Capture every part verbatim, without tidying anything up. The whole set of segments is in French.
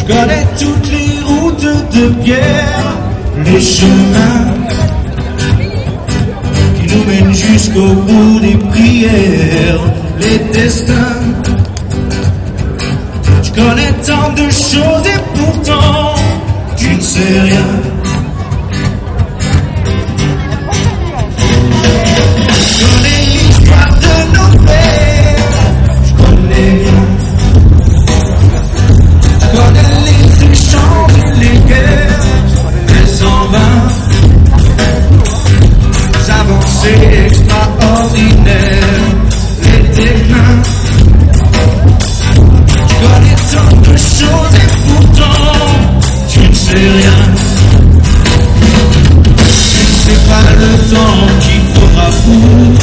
Je connais toutes les routes de pierre, les chemins qui nous mènent jusqu'au bout des prières, les destins. Je connais tant de choses et pourtant tu ne sais rien. Je connais l'histoire de nos pères, je connais bien. Je connais les échanges, les guerres, les en vain, les avancées extraordinaires, les déclins. Je connais tant de choses et pourtant tu ne sais rien. Tu ne sais pas le temps qu'il faudra pour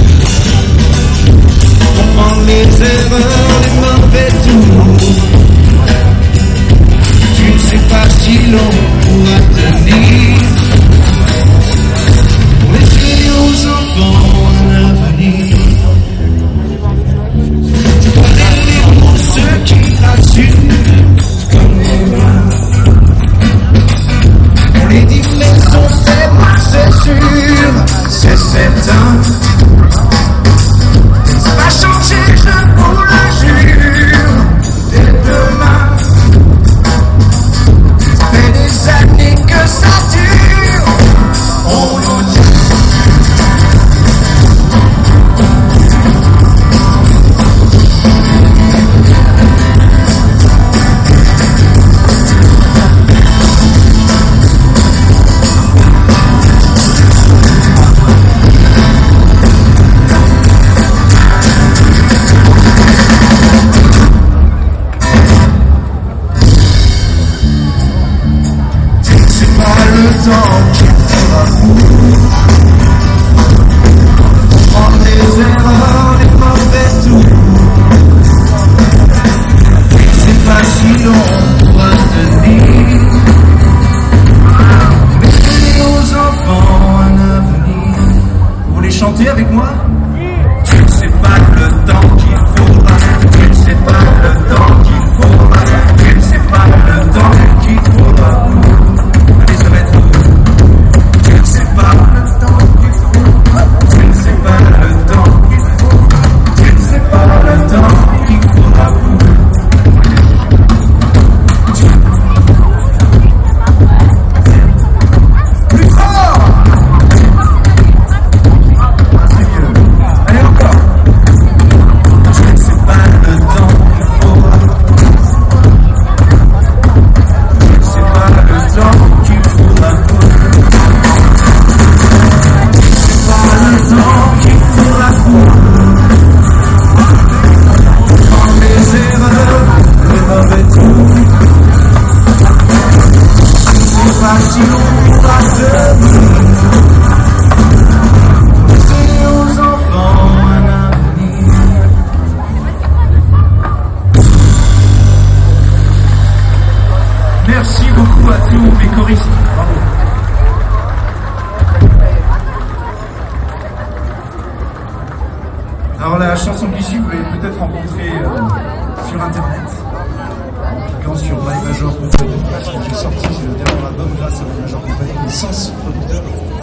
comprendre les erreurs, les mauvais tours. Tu ne sais pas si l'on pourra tenir pour laisser aux enfants un avenir. Tu connais les mots, ceux qui rassurent, tu connais bien. On les dit mais on sait pas, c'est sûr, c'est certain. Ça va changer, je vous le jure, dès demain. Ça fait des années que ça dure, on nous dit. Le temps qu'il faudra pour prendre les erreurs, les mauvais tours. C'est pas si long pour tenir, laisser aux enfants un avenir. Vous voulez chanter avec moi? Tu ne sais pas le temps qu'il faudra, tu ne sais pas le temps qu'il faudra, tu ne sais pas le temps qu'il faudra. Merci beaucoup à tous mes choristes. Bravo. Alors la chanson qui suit, vous l'avez peut-être rencontrée euh, sur internet, quand sur My Major Company, qui est sorti, c'est le dernier album grâce à My Major Company, les cent six producteurs.